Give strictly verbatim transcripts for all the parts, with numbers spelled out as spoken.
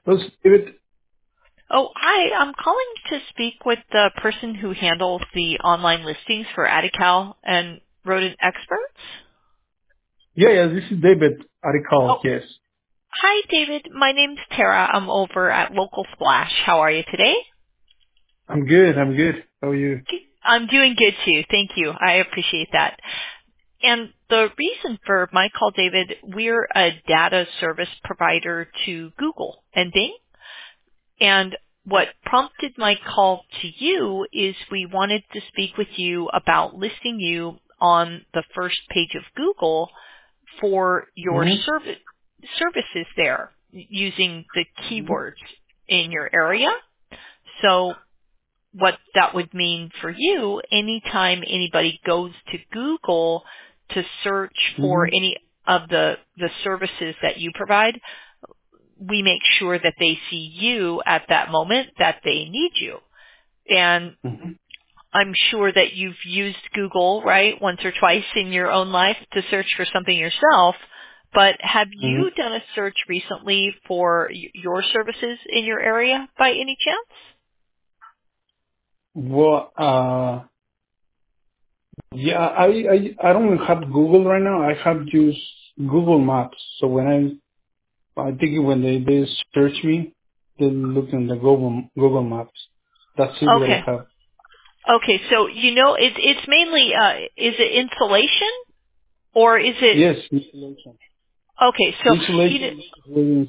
Let's give it. Oh, hi. I'm calling to speak with the person who handles the online listings for Adical and Rodent Experts. Yeah, yeah, this is David Oh, Aricall, yes. hi, David. My name's Tara. I'm over at Local Splash. How are you today? I'm good, I'm good. How are you? I'm doing good too. Thank you. I appreciate that. And the reason for my call, David, we're a data service provider to Google and Bing. And what prompted my call to you is we wanted to speak with you about listing you on the first page of Google for your Mm-hmm. service, services there using the keywords in your area. So what that would mean for you, anytime anybody goes to Google to search for Mm-hmm. any of the, the services that you provide, we make sure that they see you at that moment that they need you. And Mm-hmm. I'm sure that you've used Google, right, once or twice in your own life to search for something yourself. But have you Mm-hmm. done a search recently for y- your services in your area by any chance? Well, uh, yeah, I, I, I don't have Google right now. I have used Google Maps. So when I, I think when they, they search me, they look in the Google, Google Maps. That's it what Okay. I have. Okay. So you know, it's it's mainly uh, is it insulation or is it Yes, insulation. okay? So you know, Insulation is,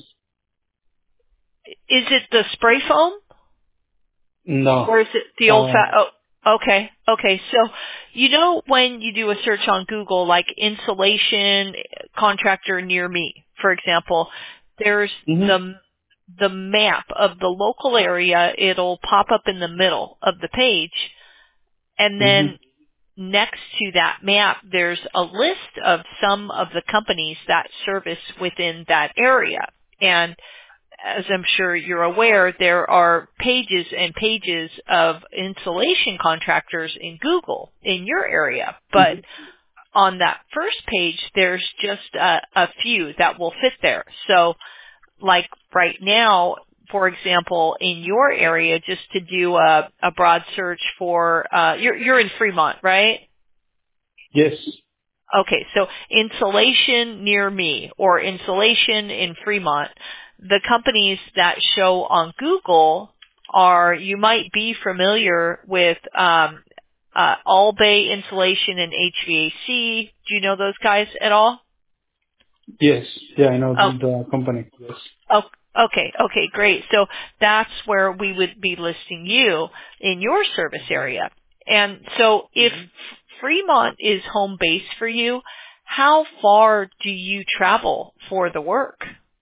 is it the spray foam? no. Or is it the old Uh, fat? Oh, okay. Okay. So, you know, when you do a search on Google, like insulation contractor near me, for example, there's mm-hmm. the, the map of the local area. It'll pop up in the middle of the page. And Mm-hmm. then next to that map, there's a list of some of the companies that service within that area. And as I'm sure you're aware, there are pages and pages of insulation contractors in Google in your area. But Mm-hmm. on that first page, there's just a, a few that will fit there. So like right now, for example, in your area, just to do a, a broad search for, uh, you're, you're in Fremont, right? Yes. Okay, so insulation near me or insulation in Fremont, the companies that show on Google are, you might be familiar with um, uh, All Bay Insulation and H V A C. Do you know those guys at all? Yes. Yeah, I know Oh, the, the company. Yes. oh, okay, okay, great. So that's where we would be listing you in your service area. And so if Fremont is home base for you, how far do you travel for the work?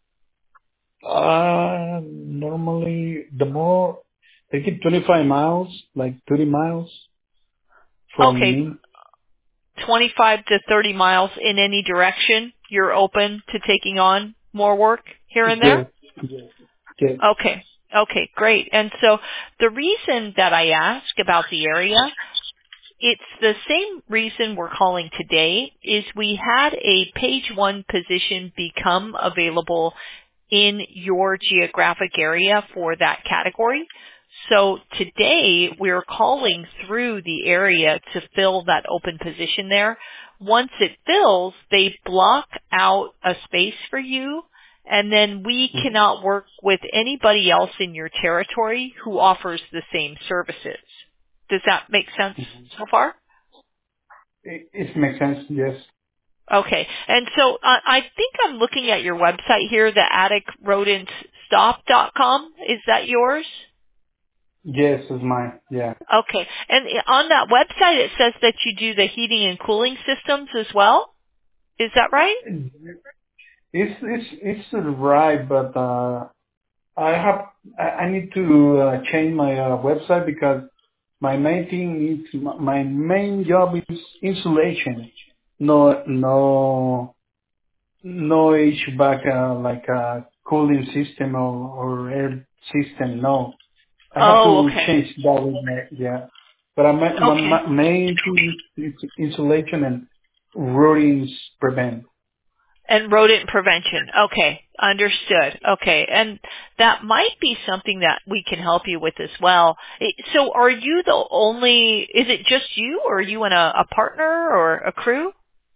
Uh, normally the more, I think twenty-five miles, like thirty miles from Okay, me. twenty-five to thirty miles in any direction, you're open to taking on more work here and there? Yes. Yes. Yes. Okay. Okay, great. And so the reason that I ask about the area, it's the same reason we're calling today, is we had a page one position become available in your geographic area for that category. So today we're calling through the area to fill that open position there. Once it fills, they block out a space for you, and then we Mhm. cannot work with anybody else in your territory who offers the same services. Does that make sense so far? It, it makes sense. Yes. Okay. And so uh, I think I'm looking at your website here, the attic rodent stop dot com. Is that yours? Yes, it's mine. Yeah. Okay. And on that website, it says that you do the heating and cooling systems as well. Is that right? It's, it's, it's right, but, uh, I have, I I need to uh, change my uh, website because my main thing is, my main job is insulation. No, no, no H V A C, uh, like a cooling system or, or air system. No, I have Oh, to okay. change that. With my, yeah, but I, my, my Okay. my main thing is insulation and rodents prevent. And rodent prevention. Okay, understood. Okay, and that might be something that we can help you with as well. It- So are you the only, is it just you, or are you and a, a partner or a crew?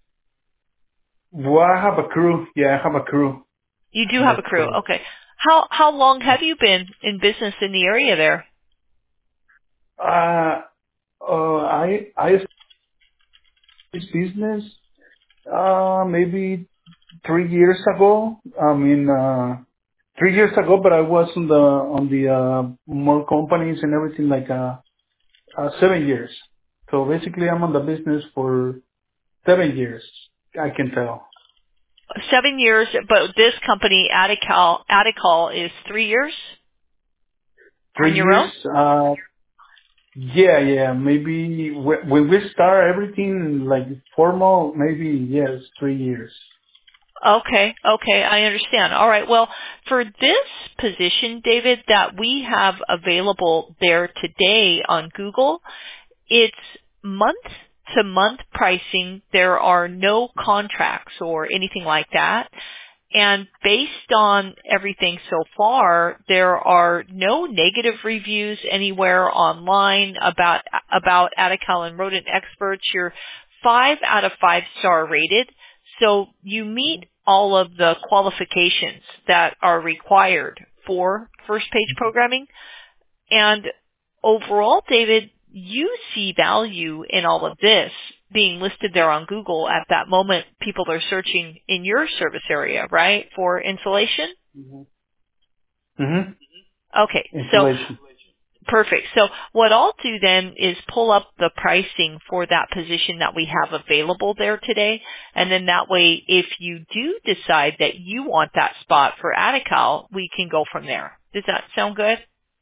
Well, I have a crew. Yeah, I have a crew. You do have a That's crew. correct. Okay. How how long have you been in business in the area there? Uh, uh, I I started this business uh maybe three years ago. I mean, uh, three years ago, but I was on the on the uh, more companies and everything like uh, uh seven years. So basically, I'm on the business for seven years. I can tell. Seven years, but this company, Adical, Adical, is three years on Three your years. own? Uh, yeah, yeah. Maybe wh- when we start everything like formal, maybe yes, three years. Okay, okay, I understand. All right, well, for this position, David, that we have available there today on Google, it's month to month pricing. There are no contracts or anything like that. And based on everything so far, there are no negative reviews anywhere online about about Attical and Rodent Experts. You're five out of five star rated, so you meet all of the qualifications that are required for first page programming. And overall, David, you see value in all of this being listed there on Google at that moment. People are searching in your service area, right, for insulation? Mm-hmm. Mm-hmm. Okay, so Installation. perfect. So what I'll do then is pull up the pricing for that position that we have available there today. And then that way, if you do decide that you want that spot for Attical, we can go from there. Does that sound good?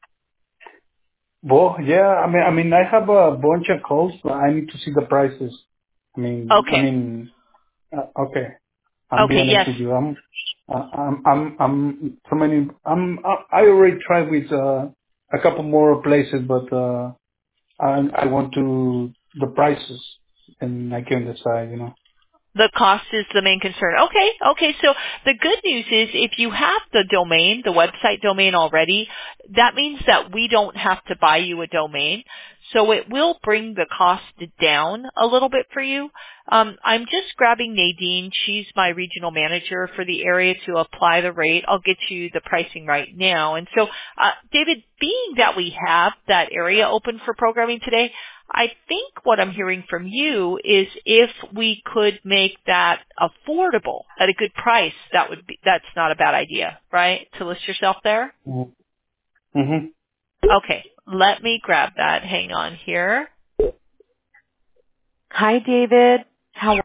Well, yeah. I mean, I mean, I have a bunch of calls, but I need to see the prices. I mean, I Okay. mean, uh, okay. I'm being Okay, honest yes. with you. I'm, uh, I'm, I'm, I'm so many. I'm, I I already tried with uh, a couple more places, but uh, I, I want to the prices, and I can decide. You know. The cost is the main concern. Okay, okay. So the good news is if you have the domain, the website domain already, that means that we don't have to buy you a domain. So it will bring the cost down a little bit for you. Um, I'm just grabbing Nadine. She's my regional manager for the area to apply the rate. I'll get you the pricing right now. And so, uh, David, being that we have that area open for programming today, I think what I'm hearing from you is if we could make that affordable at a good price, that would be, that's not a bad idea, right? To list yourself there? Mm-hmm. Okay. Let me grab that. Hang on here. Hi, David.